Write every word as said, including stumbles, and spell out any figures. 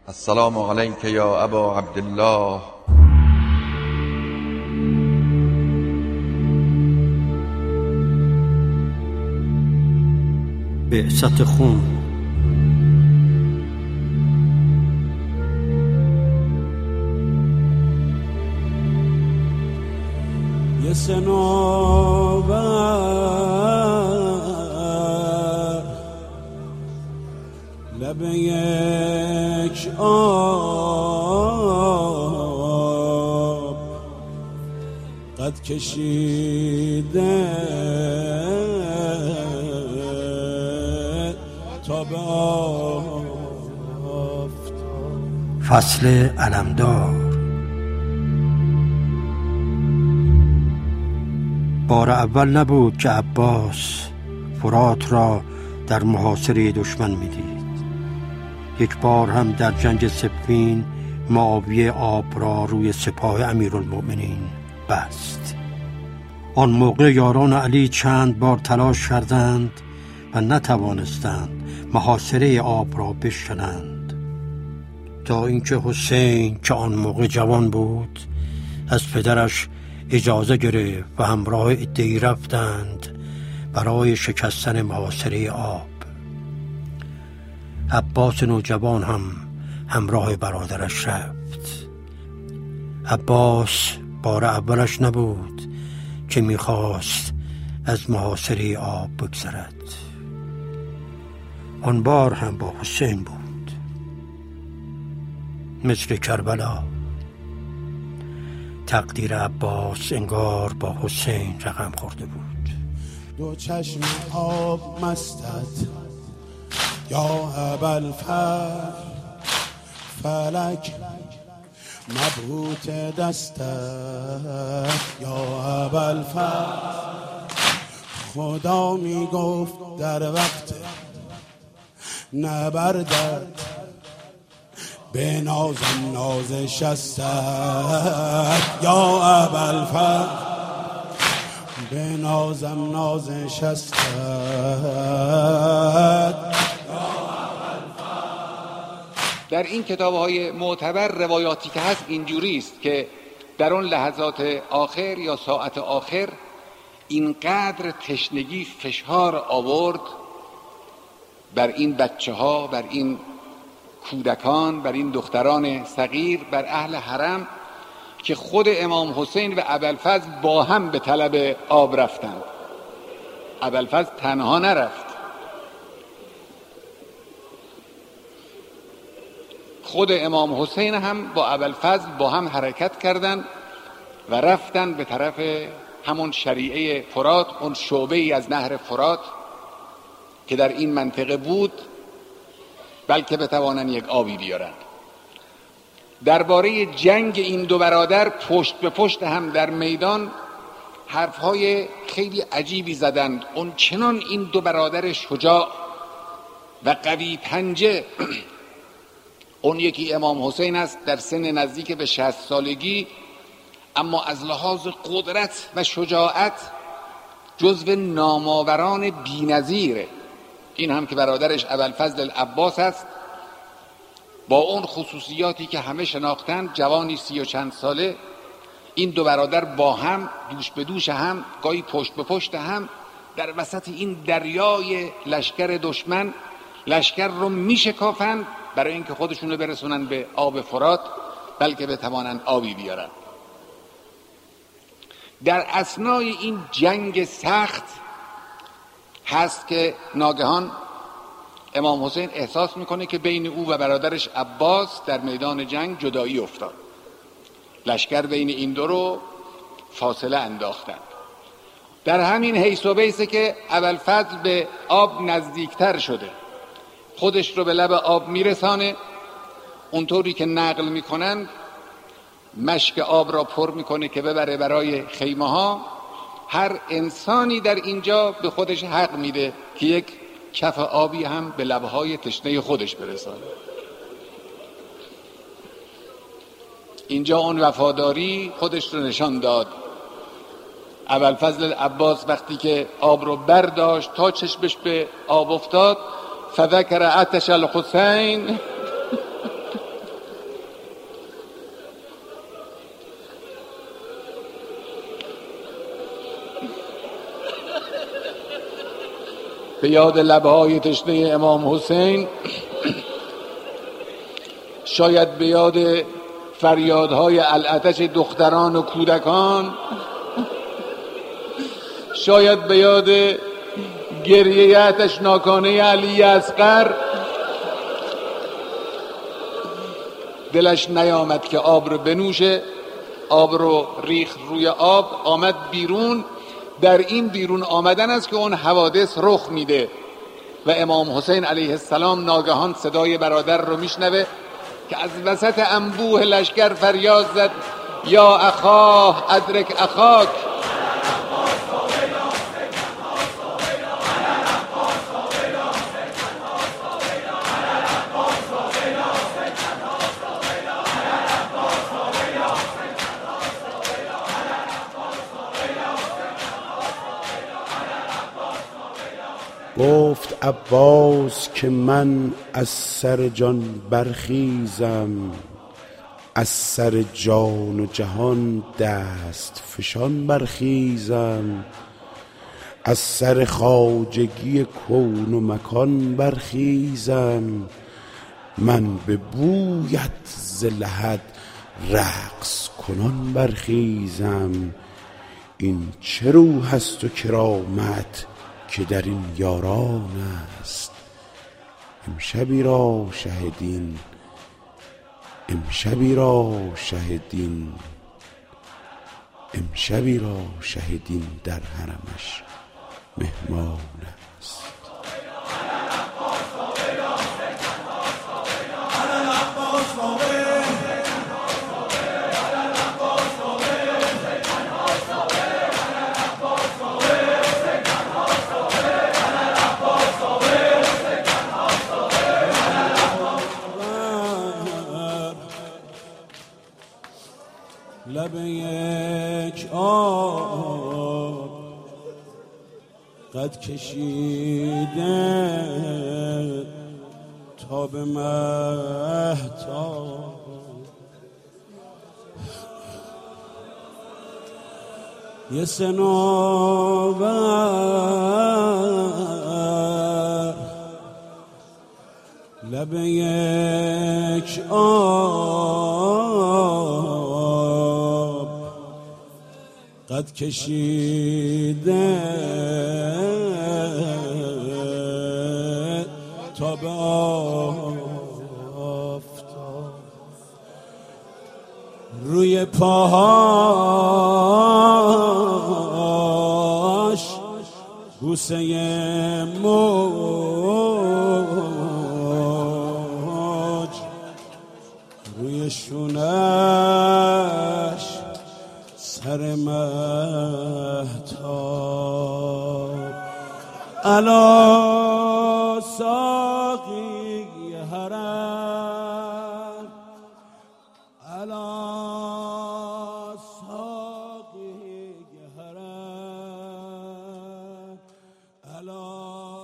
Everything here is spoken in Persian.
السلام علیک یا ابا عبدالله. بعثت خون. یه صنوبر لب یک آب قد کشیده تا به آفتاب. فصل علمدار. بار اول نبود که عباس فرات را در محاصره دشمن می‌دید. یک بار هم در جنگ صفین معاویه آب را روی سپاه امیرالمؤمنین بست. آن موقع یاران علی چند بار تلاش کردند و نتوانستند محاصره آب را بشکنند، تا اینکه حسین که آن موقع جوان بود از پدرش اجازه گرفت و همراه عده‌ای رفتند برای شکستن محاصره آب. عباس نوجوان هم همراه برادرش رفت. عباس بار اولش نبود که میخواست از محاصره آب بگذرد. آن بار هم با حسین بود. مثل کربلا تقدیر عباس انگار با حسین رقم خورده بود. دو چشم آب مستت یا ابوالفضل، فلک مبهوت دستت یا ابوالفضل. خدا می گفت در وقت نبردت به نازم نازش هستد یا ابوالفضل، به نازم نازش هستد. در این کتاب‌های معتبر روایاتی که هست اینجوری است که در اون لحظات آخر یا ساعت آخر اینقدر تشنگی فشار آورد بر این بچه ها، بر این کودکان، بر این دختران صغیر، بر اهل حرم، که خود امام حسین و ابوالفضل با هم به طلب آب رفتند. ابوالفضل تنها نرفت، خود امام حسین هم با ابوالفضل با هم حرکت کردند و رفتن به طرف همون شریعه فرات، اون شعبه ای از نهر فرات که در این منطقه بود، بلکه بتوانند یک آبی بیارند. درباره جنگ این دو برادر پشت به پشت هم در میدان حرفهای خیلی عجیبی زدند. اون چنان این دو برادر شجاع و قوی پنجه، اون یکی امام حسین است در سن نزدیک به شصت سالگی، اما از لحاظ قدرت و شجاعت جزو نامآوران بی‌نظیره. این هم که برادرش ابوالفضل العباس است، با اون خصوصیاتی که همه شناختن، جوانی سی و چند ساله. این دو برادر با هم دوش به دوش هم، گاهی پشت به پشت هم، در وسط این دریای لشکر دشمن لشکر رو میشکافند برای اینکه خودشون رو برسونن به آب فرات، بلکه بتوانند آبی بیارن. در اثنای این جنگ سخت هست که ناگهان امام حسین احساس میکنه که بین او و برادرش عباس در میدان جنگ جدایی افتاد. لشکر بین این دو رو فاصله انداختند. در همین حیث و بیسه که ابوالفضل به آب نزدیکتر شده، خودش رو به لب آب میرسانه. اونطوری که نقل میکنن مشک آب را پر میکنه که ببره برای خیمه ها. هر انسانی در اینجا به خودش حق میده که یک کف آبی هم به لبهای تشنه خودش برسانه. اینجا اون وفاداری خودش رو نشان داد. ابوالفضل العباس وقتی که آب رو برداشت تا چشمش به آب افتاد، فذکر عطش الحسین به یاد لبهای تشنه امام حسین، شاید به یاد فریادهای العطش دختران و کودکان، شاید به یاد گریه آتشناکانه علی اصغر دلش نیامد که آب رو بنوشه. آب رو ریخت روی آب، آمد بیرون. در این بیرون آمدن است که اون حوادث رخ میده و امام حسین علیه السلام ناگهان صدای برادر رو میشنوه که از وسط انبوه لشکر فریاد زد: یا اخاه ادرک اخاک. گفت عباس که من از سر جان برخیزم، از سر جان و جهان دست فشان برخیزم، از سر خواجگی کون و مکان برخیزم، من به بویت ز لحد رقص کنان برخیزم. این چه روح است و کرامت که در این یاران است. امشبی را شهدین، امشبی را شهدین، امشبی را شهدین در حرمش مهمان است. لب یک آب قد کشیده تا به مهتاب، یه صنوبر لب یک آب قد کشیده تا به آفتاب، روی پاهاش بوسه موج، روی شونش سر مهتاب. الا ساقی حرم، الا ساقی حرم، الا